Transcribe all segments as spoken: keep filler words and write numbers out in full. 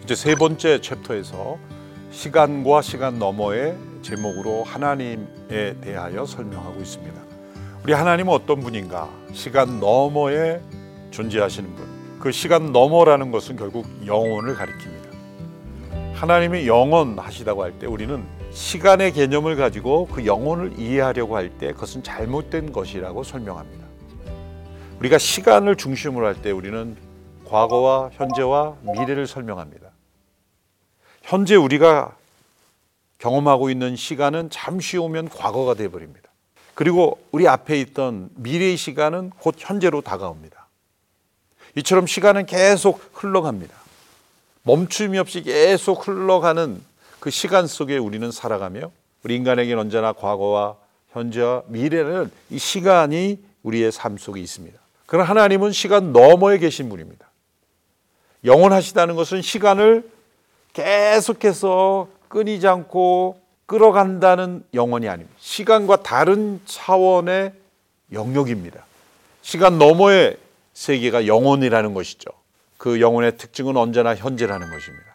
이제 세 번째 챕터에서 시간과 시간 너머의 제목으로 하나님에 대하여 설명하고 있습니다. 우리 하나님은 어떤 분인가? 시간 너머에 존재하시는 분. 그 시간 너머라는 것은 결국 영혼을 가리킵니다. 하나님이 영원하시다고 할 때 우리는 시간의 개념을 가지고 그 영혼을 이해하려고 할 때 그것은 잘못된 것이라고 설명합니다. 우리가 시간을 중심으로 할 때 우리는 과거와 현재와 미래를 설명합니다. 현재 우리가 경험하고 있는 시간은 잠시 오면 과거가 되어버립니다. 그리고 우리 앞에 있던 미래의 시간은 곧 현재로 다가옵니다. 이처럼 시간은 계속 흘러갑니다. 멈춤이 없이 계속 흘러가는 그 시간 속에 우리는 살아가며 우리 인간에게는 언제나 과거와 현재와 미래는 이 시간이 우리의 삶 속에 있습니다. 그러나 하나님은 시간 너머에 계신 분입니다. 영원하시다는 것은 시간을 계속해서 끊이지 않고 끌어간다는 영혼이 아닙니다. 시간과 다른 차원의 영역입니다. 시간 너머의 세계가 영혼이라는 것이죠. 그 영혼의 특징은 언제나 현재라는 것입니다.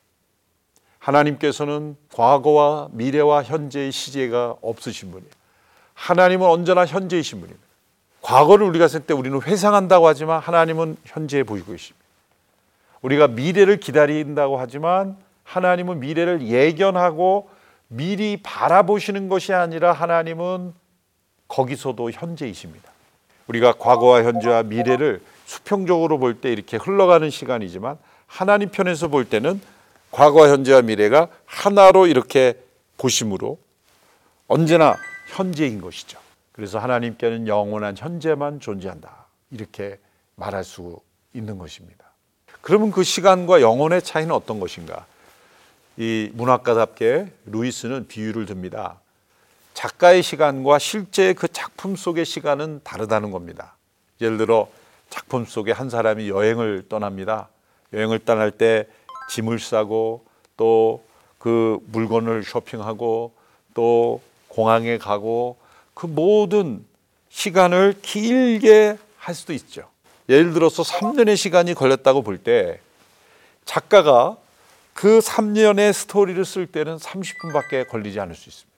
하나님께서는 과거와 미래와 현재의 시제가 없으신 분이에요. 하나님은 언제나 현재이신 분입니다. 과거를 우리가 쓸 때 우리는 회상한다고 하지만 하나님은 현재에 보이고 계십니다. 우리가 미래를 기다린다고 하지만 하나님은 미래를 예견하고 미리 바라보시는 것이 아니라 하나님은 거기서도 현재이십니다. 우리가 과거와 현재와 미래를 수평적으로 볼 때 이렇게 흘러가는 시간이지만 하나님 편에서 볼 때는 과거와 현재와 미래가 하나로 이렇게 보심으로 언제나 현재인 것이죠. 그래서 하나님께는 영원한 현재만 존재한다, 이렇게 말할 수 있는 것입니다. 그러면 그 시간과 영혼의 차이는 어떤 것인가? 이 문학가답게 루이스는 비유를 듭니다. 작가의 시간과 실제 그 작품 속의 시간은 다르다는 겁니다. 예를 들어 작품 속에 한 사람이 여행을 떠납니다. 여행을 떠날 때 짐을 싸고 또 그 물건을 쇼핑하고 또 공항에 가고 그 모든 시간을 길게 할 수도 있죠. 예를 들어서 삼 년의 시간이 걸렸다고 볼 때 작가가 그 삼 년의 스토리를 쓸 때는 삼십 분밖에 걸리지 않을 수 있습니다.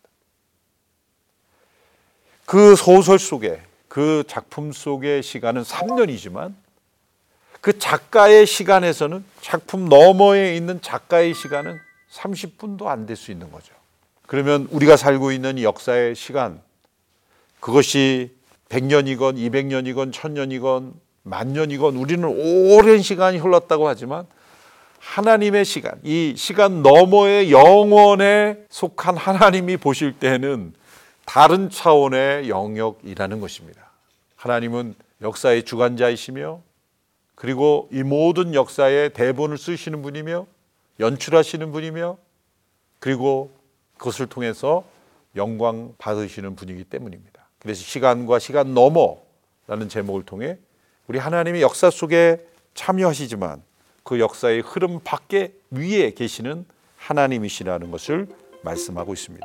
그 소설 속에 그 작품 속의 시간은 삼 년이지만 그 작가의 시간에서는 작품 너머에 있는 작가의 시간은 삼십 분도 안 될 수 있는 거죠. 그러면 우리가 살고 있는 이 역사의 시간, 그것이 백 년이건 이백 년이건 천 년이건 만 년이건 우리는 오랜 시간이 흘렀다고 하지만 하나님의 시간, 이 시간 너머의 영혼에 속한 하나님이 보실 때는 다른 차원의 영역이라는 것입니다. 하나님은 역사의 주관자이시며 그리고 이 모든 역사의 대본을 쓰시는 분이며 연출하시는 분이며 그리고 그것을 통해서 영광 받으시는 분이기 때문입니다. 그래서 시간과 시간 너머라는 제목을 통해 우리 하나님이 역사 속에 참여하시지만 그 역사의 흐름 밖에 위에 계시는 하나님이시라는 것을 말씀하고 있습니다.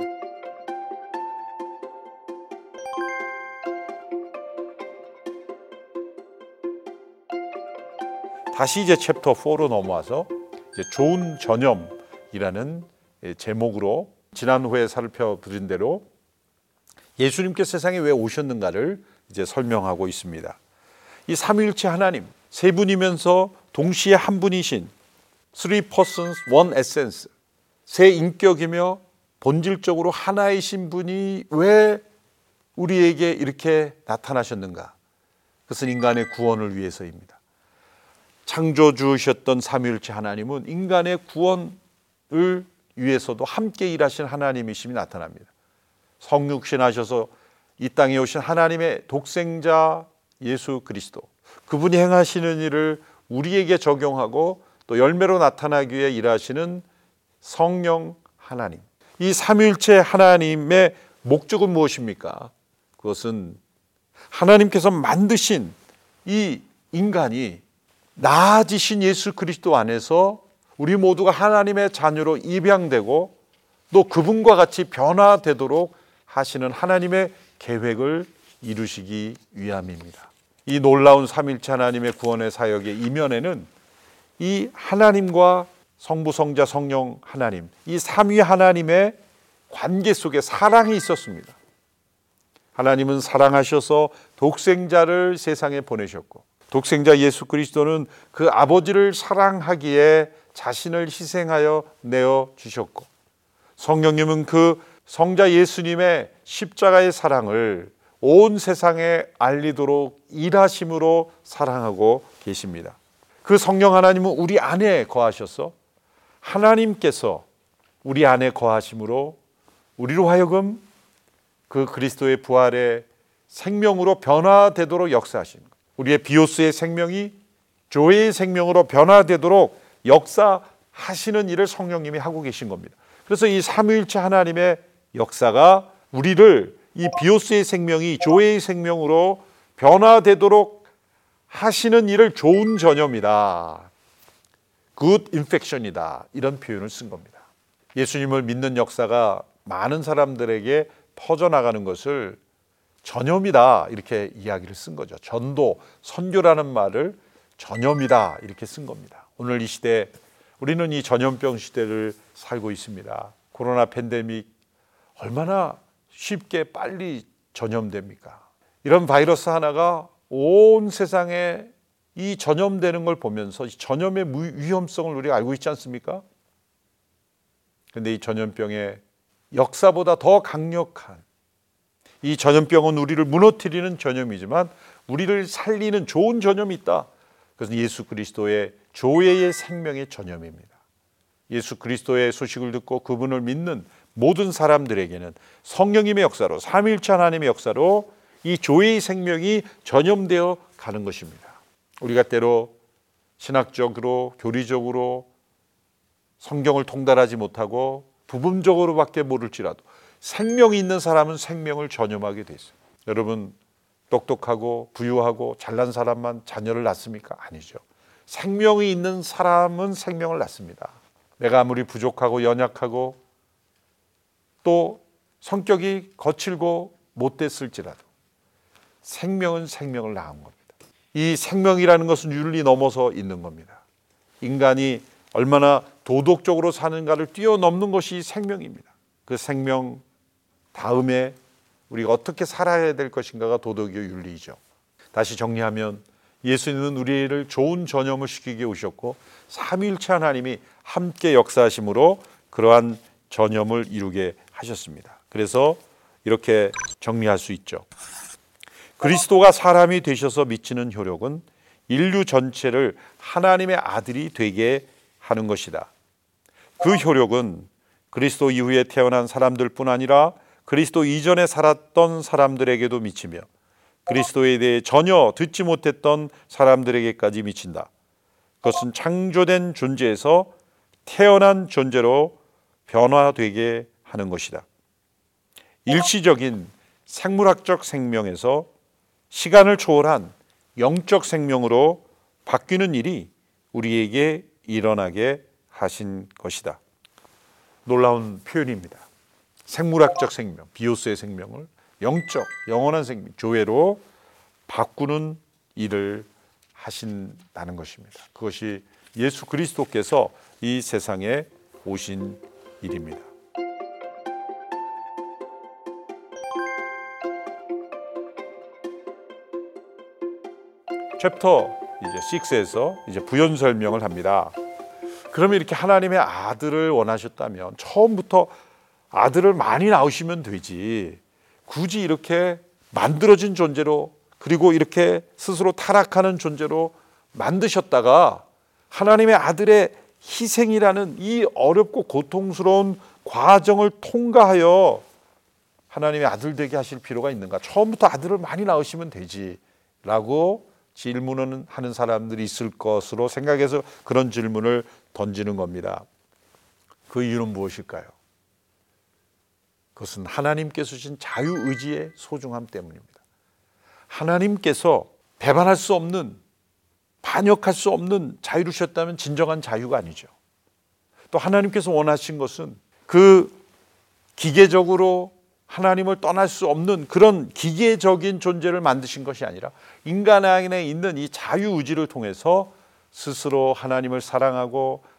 다시 이제 챕터 사로 넘어와서 이제 좋은 전염이라는 제목으로 지난 후에 살펴드린 대로 예수님께서 세상에 왜 오셨는가를 이제 설명하고 있습니다. 이 삼위일체 하나님, 세 분이면서 동시에 한 분이신 Three Persons, One Essence, 세 인격이며 본질적으로 하나이신 분이 왜 우리에게 이렇게 나타나셨는가? 그것은 인간의 구원을 위해서입니다. 창조주셨던 삼위일체 하나님은 인간의 구원을 위해서도 함께 일하신 하나님이심이 나타납니다. 성육신하셔서 이 땅에 오신 하나님의 독생자 예수 그리스도, 그분이 행하시는 일을 우리에게 적용하고 또 열매로 나타나기 위해 일하시는 성령 하나님, 이 삼위일체 하나님의 목적은 무엇입니까? 그것은 하나님께서 만드신 이 인간이 나아지신 예수 그리스도 안에서 우리 모두가 하나님의 자녀로 입양되고 또 그분과 같이 변화되도록 하시는 하나님의 계획을 이루시기 위함입니다. 이 놀라운 삼위일체 하나님의 구원의 사역의 이면에는 이 하나님과 성부, 성자, 성령 하나님, 이 삼위 하나님의 관계 속에 사랑이 있었습니다. 하나님은 사랑하셔서 독생자를 세상에 보내셨고, 독생자 예수 그리스도는 그 아버지를 사랑하기에 자신을 희생하여 내어 주셨고, 성령님은 그 성자 예수님의 십자가의 사랑을 온 세상에 알리도록 일하심으로 사랑하고 계십니다. 그 성령 하나님은 우리 안에 거하셔서 하나님께서 우리 안에 거하심으로 우리로 하여금 그 그리스도의 부활의 생명으로 변화되도록 역사하시는 것. 우리의 비오스의 생명이 조회의 생명으로 변화되도록 역사하시는 일을 성령님이 하고 계신 겁니다. 그래서 이 삼위일체 하나님의 역사가 우리를 이 비오스의 생명이 조회의 생명으로 변화되도록 하시는 일을 좋은 전염이다, good infection이다, 이런 표현을 쓴 겁니다. 예수님을 믿는 역사가 많은 사람들에게 퍼져나가는 것을 전염이다 이렇게 이야기를 쓴 거죠. 전도, 선교라는 말을 전염이다 이렇게 쓴 겁니다. 오늘 이 시대 우리는 이 전염병 시대를 살고 있습니다. 코로나 팬데믹 얼마나 쉽게 빨리 전염됩니까? 이런 바이러스 하나가 온 세상에 이 전염되는 걸 보면서 이 전염의 위험성을 우리가 알고 있지 않습니까? 그런데 이 전염병의 역사보다 더 강력한, 이 전염병은 우리를 무너뜨리는 전염이지만 우리를 살리는 좋은 전염이 있다. 그것은 예수 그리스도의 조회의 생명의 전염입니다. 예수 그리스도의 소식을 듣고 그분을 믿는 모든 사람들에게는 성령님의 역사로, 삼위일체 하나님의 역사로 이 조회의 생명이 전염되어 가는 것입니다. 우리가 때로 신학적으로, 교리적으로 성경을 통달하지 못하고 부분적으로밖에 모를지라도 생명이 있는 사람은 생명을 전염하게 돼 있어요. 여러분, 똑똑하고 부유하고 잘난 사람만 자녀를 낳습니까? 아니죠. 생명이 있는 사람은 생명을 낳습니다. 내가 아무리 부족하고 연약하고 또 성격이 거칠고 못됐을지라도 생명은 생명을 낳은 겁니다. 이 생명이라는 것은 윤리 넘어서 있는 겁니다. 인간이 얼마나 도덕적으로 사는가를 뛰어넘는 것이 생명입니다. 그 생명 다음에 우리가 어떻게 살아야 될 것인가가 도덕이요 윤리이죠. 다시 정리하면 예수님은 우리를 좋은 전염을 시키기 위해 오셨고 삼위일체 하나님이 함께 역사하심으로 그러한 전염을 이루게 하셨습니다. 그래서 이렇게 정리할 수 있죠. 그리스도가 사람이 되셔서 미치는 효력은 인류 전체를 하나님의 아들이 되게 하는 것이다. 그 효력은 그리스도 이후에 태어난 사람들뿐 아니라 그리스도 이전에 살았던 사람들에게도 미치며 그리스도에 대해 전혀 듣지 못했던 사람들에게까지 미친다. 그것은 창조된 존재에서 태어난 존재로 변화되게 하는 것이다. 일시적인 생물학적 생명에서 시간을 초월한 영적 생명으로 바뀌는 일이 우리에게 일어나게 하신 것이다. 놀라운 표현입니다. 생물학적 생명, 비오스의 생명을 영적, 영원한 생명, 조회로 바꾸는 일을 하신다는 것입니다. 그것이 예수 그리스도께서 이 세상에 오신 일입니다. 챕터 이제 육에서 이제 부연 설명을 합니다. 그러면 이렇게 하나님의 아들을 원하셨다면 처음부터 아들을 많이 낳으시면 되지, 굳이 이렇게 만들어진 존재로 그리고 이렇게 스스로 타락하는 존재로 만드셨다가 하나님의 아들의 희생이라는 이 어렵고 고통스러운 과정을 통과하여 하나님의 아들 되게 하실 필요가 있는가? 처음부터 아들을 많이 낳으시면 되지 라고 질문을 하는 사람들이 있을 것으로 생각해서 그런 질문을 던지는 겁니다. 그 이유는 무엇일까요? 그것은 하나님께서 주신 자유의지의 소중함 때문입니다. 하나님께서 배반할 수 없는, 반역할 수 없는 자유를 주셨다면 진정한 자유가 아니죠. 또 하나님께서 원하신 것은 그 기계적으로 하나님을 떠날 수 없는 그런 기계적인 존재를 만드신 것이 아니라 인간 안에 있는 이 자유의지를 통해서 스스로 하나님을 사랑하고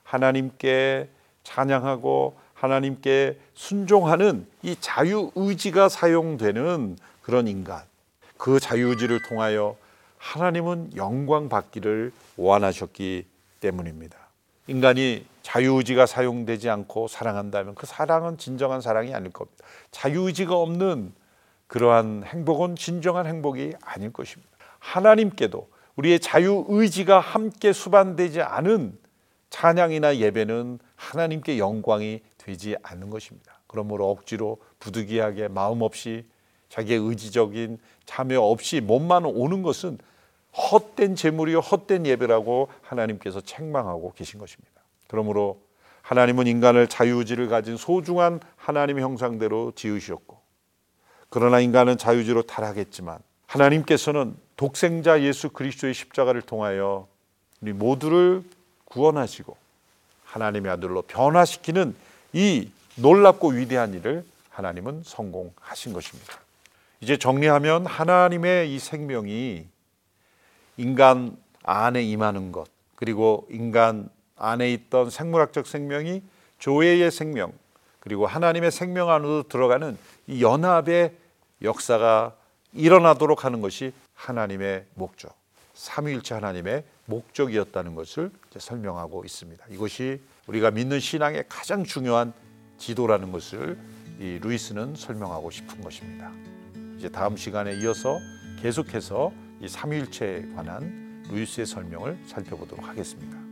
하나님께 찬양하고 하나님께 순종하는 이 자유의지가 사용되는 그런 인간, 그 자유의지를 통하여 하나님은 영광 받기를 원하셨기 때문입니다. 인간이 자유의지가 사용되지 않고 사랑한다면 그 사랑은 진정한 사랑이 아닐 겁니다. 자유의지가 없는 그러한 행복은 진정한 행복이 아닐 것입니다. 하나님께도 우리의 자유의지가 함께 수반되지 않은 찬양이나 예배는 하나님께 영광이 되지 않는 것입니다. 그러므로 억지로 부득이하게 마음 없이 자기의 의지적인 참여 없이 몸만 오는 것은 헛된 제물이요 헛된 예배라고 하나님께서 책망하고 계신 것입니다. 그러므로 하나님은 인간을 자유의지를 가진 소중한 하나님의 형상대로 지으셨고, 그러나 인간은 자유의지로 타락했지만 하나님께서는 독생자 예수 그리스도의 십자가를 통하여 우리 모두를 구원하시고 하나님의 아들로 변화시키는 이 놀랍고 위대한 일을 하나님은 성공하신 것입니다. 이제 정리하면 하나님의 이 생명이 인간 안에 임하는 것, 그리고 인간 안에 있던 생물학적 생명이 조회의 생명, 그리고 하나님의 생명 안으로 들어가는 이 연합의 역사가 일어나도록 하는 것이 하나님의 목적, 삼위일체 하나님의 목적이었다는 것을 이제 설명하고 있습니다. 이것이 우리가 믿는 신앙의 가장 중요한 지도라는 것을 이 루이스는 설명하고 싶은 것입니다. 이제 다음 시간에 이어서 계속해서 이 삼위일체에 관한 루이스의 설명을 살펴보도록 하겠습니다.